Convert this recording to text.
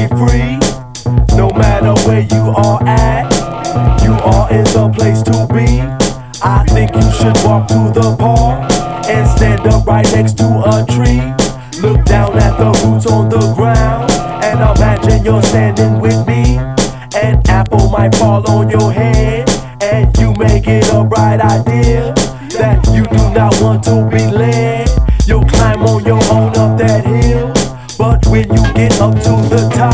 be free. No matter where you are at, you are in the place to be. I think you should walk to the park and stand up right next to a tree. Look down at the roots on the ground and imagine you're standing with me. An apple might fall on your head and you may get a bright idea that you do not want to be led. You'll climb on your own up that hill, but when you get up to the